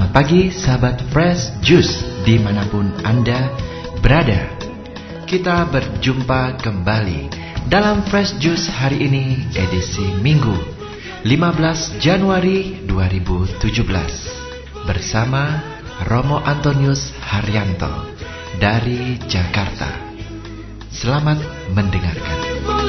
Selamat pagi sahabat Fresh Juice dimanapun Anda berada. Kita berjumpa kembali dalam Fresh Juice hari ini edisi Minggu 15 Januari 2017 bersama Romo Antonius Haryanto dari Jakarta. Selamat mendengarkan.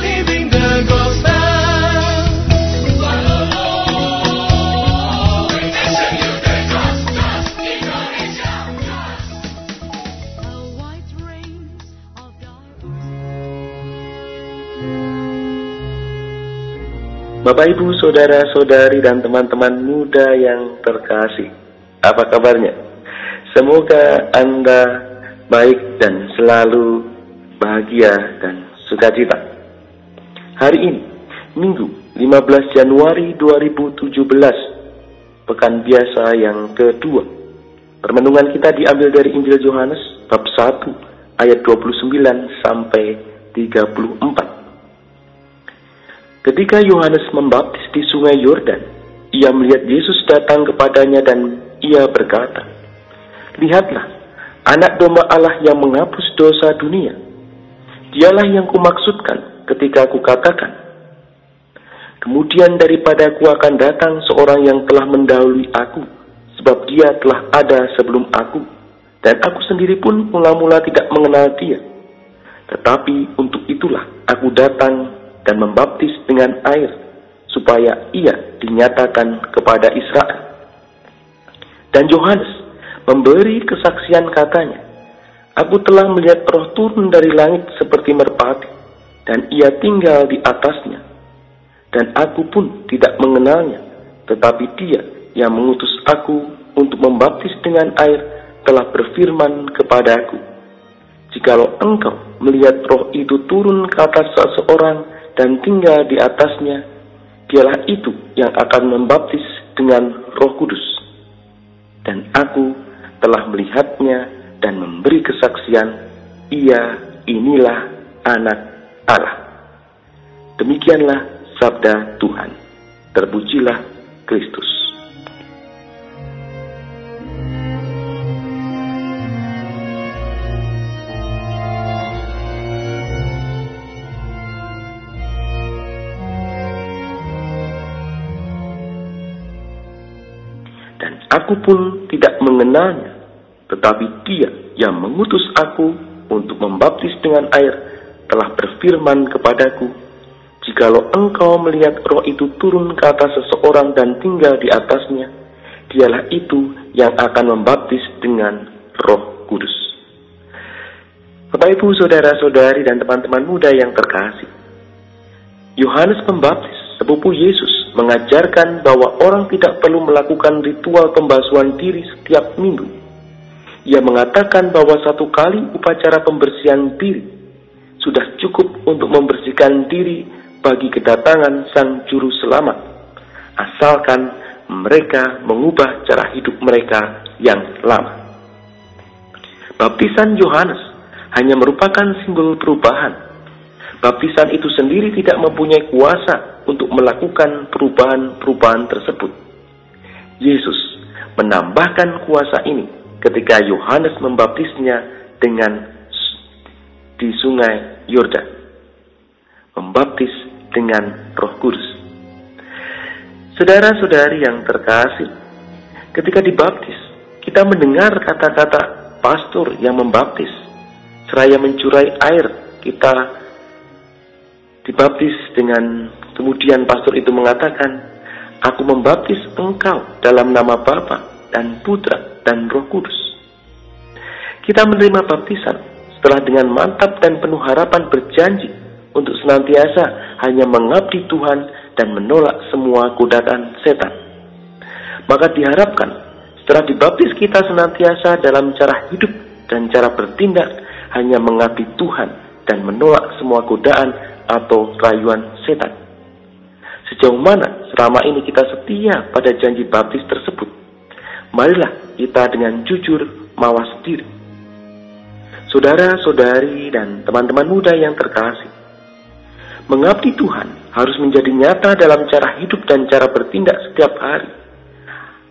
Bapak, Ibu, Saudara-saudari, dan teman-teman muda yang terkasih, apa kabarnya? Semoga Anda baik dan selalu bahagia dan sukacita. Hari ini, Minggu 15 Januari 2017, Pekan Biasa yang kedua. Permenungan kita diambil dari Injil Yohanes, bab 1, ayat 29 sampai 34. Ketika Yohanes membaptis di sungai Yordan, ia melihat Yesus datang kepadanya dan ia berkata, "Lihatlah, anak domba Allah yang menghapus dosa dunia. Dialah yang kumaksudkan ketika aku katakan, kemudian daripada aku akan datang seorang yang telah mendahului aku, sebab dia telah ada sebelum aku, dan aku sendiri pun mula-mula tidak mengenal dia. Tetapi untuk itulah aku datang dan membaptis dengan air, supaya ia dinyatakan kepada Israel." Dan Yohanes memberi kesaksian katanya, "Aku telah melihat Roh turun dari langit seperti merpati, dan ia tinggal di atasnya. Dan aku pun tidak mengenalnya, tetapi dia yang mengutus aku untuk membaptis dengan air telah berfirman kepadaku, jikalau engkau melihat Roh itu turun ke atas seseorang dan tinggal di atasnya, dialah itu yang akan membaptis dengan Roh Kudus. Dan aku telah melihatnya dan memberi kesaksian, ia inilah anak Allah." Demikianlah sabda Tuhan. Terpujilah Kristus. Aku pun tidak mengenalnya, tetapi dia yang mengutus aku untuk membaptis dengan air telah berfirman kepadaku, jikalau engkau melihat Roh itu turun ke atas seseorang dan tinggal di atasnya, dialah itu yang akan membaptis dengan Roh Kudus. Bapak, Ibu, Saudara-saudari, dan teman-teman muda yang terkasih, Yohanes Pembaptis, sepupu Yesus, mengajarkan bahwa orang tidak perlu melakukan ritual pembasuhan diri setiap minggu. Ia mengatakan bahwa satu kali upacara pembersihan diri sudah cukup untuk membersihkan diri bagi kedatangan Sang Juru Selamat, asalkan mereka mengubah cara hidup mereka yang lama. Baptisan Yohanes hanya merupakan simbol perubahan. Baptisan itu sendiri tidak mempunyai kuasa untuk melakukan perubahan-perubahan tersebut. Yesus menambahkan kuasa ini ketika Yohanes membaptisnya di sungai Yordan, membaptis dengan Roh Kudus. Saudara-saudari yang terkasih, ketika dibaptis, kita mendengar kata-kata pastor yang membaptis. Seraya mencurai air, kita dibaptis dengan, kemudian pastor itu mengatakan, "Aku membaptis engkau dalam nama Bapa dan Putra dan Roh Kudus." Kita menerima baptisan setelah dengan mantap dan penuh harapan berjanji untuk senantiasa hanya mengabdi Tuhan dan menolak semua godaan setan. Maka diharapkan setelah dibaptis kita senantiasa dalam cara hidup dan cara bertindak hanya mengabdi Tuhan dan menolak semua godaan atau rayuan setan. Sejauh mana selama ini kita setia pada janji baptis tersebut? Marilah kita dengan jujur mawas diri. Saudara-saudari dan teman-teman muda yang terkasih, mengabdi Tuhan harus menjadi nyata dalam cara hidup dan cara bertindak setiap hari.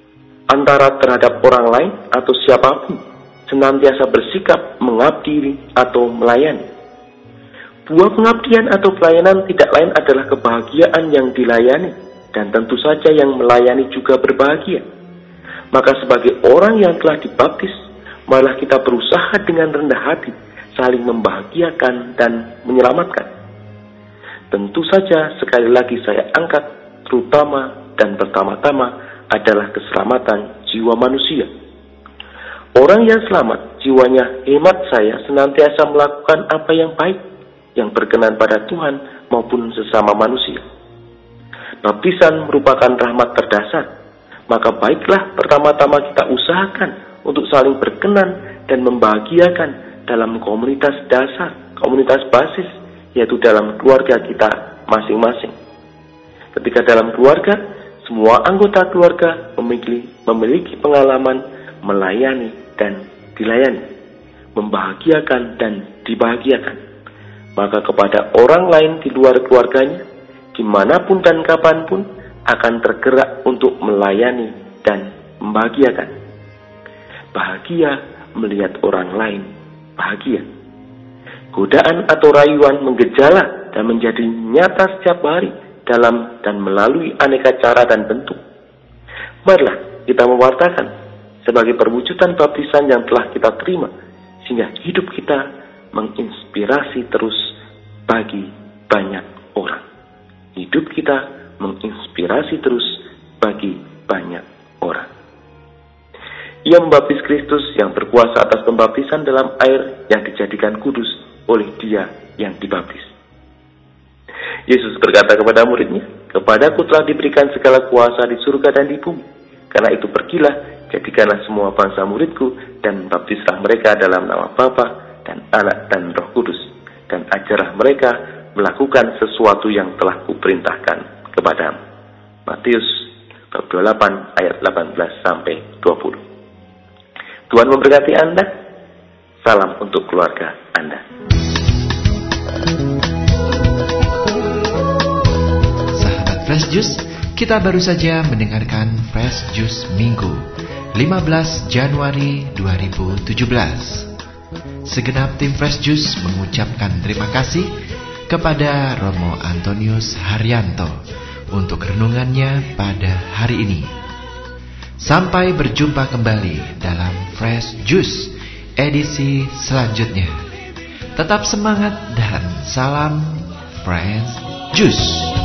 antara terhadap orang lain atau siapapun, senantiasa bersikap mengabdi atau melayani. Buah pengabdian atau pelayanan tidak lain adalah kebahagiaan yang dilayani, dan tentu saja yang melayani juga berbahagia. Maka sebagai orang yang telah dibaptis, malah kita berusaha dengan rendah hati, saling membahagiakan dan menyelamatkan. Tentu saja sekali lagi saya angkat, terutama dan pertama-tama adalah keselamatan jiwa manusia. Orang yang selamat, jiwanya hemat saya senantiasa melakukan apa yang baik, yang berkenan pada Tuhan maupun sesama manusia. Baptisan merupakan rahmat terdasar, maka baiklah pertama-tama kita usahakan untuk saling berkenan dan membahagiakan dalam komunitas dasar, komunitas basis, yaitu dalam keluarga kita masing-masing. Ketika dalam keluarga, semua anggota keluarga memiliki pengalaman melayani dan dilayani, membahagiakan dan dibahagiakan. Maka kepada orang lain di luar keluarganya, dimanapun dan kapanpun, akan tergerak untuk melayani dan membahagiakan. Bahagia melihat orang lain bahagia. Godaan atau rayuan menggejala dan menjadi nyata setiap hari dalam dan melalui aneka cara dan bentuk. Marilah kita mewartakan sebagai perwujudan baptisan yang telah kita terima, sehingga hidup kita menginspirasi terus bagi banyak orang. Hidup kita menginspirasi terus bagi banyak orang. Ia membaptis Kristus yang berkuasa atas pembaptisan dalam air yang dijadikan kudus oleh Dia yang dibaptis. Yesus berkata kepada muridnya, "Kepadaku telah diberikan segala kuasa di surga dan di bumi. Karena itu pergilah, jadikanlah semua bangsa muridku, dan baptislah mereka dalam nama Bapa dan Anak dan Roh Kudus, dan ajarlah mereka melakukan sesuatu yang telah kuperintahkan kepadamu." Matius bab 28 ayat 18 sampai 20. Tuhan memberkati Anda. Salam untuk keluarga Anda. Sahabat Fresh Juice, kita baru saja mendengarkan Fresh Juice Minggu 15 Januari 2017. Segenap tim Fresh Juice mengucapkan terima kasih kepada Romo Antonius Haryanto untuk renungannya pada hari ini. Sampai berjumpa kembali dalam Fresh Juice edisi selanjutnya. Tetap semangat dan salam Fresh Juice.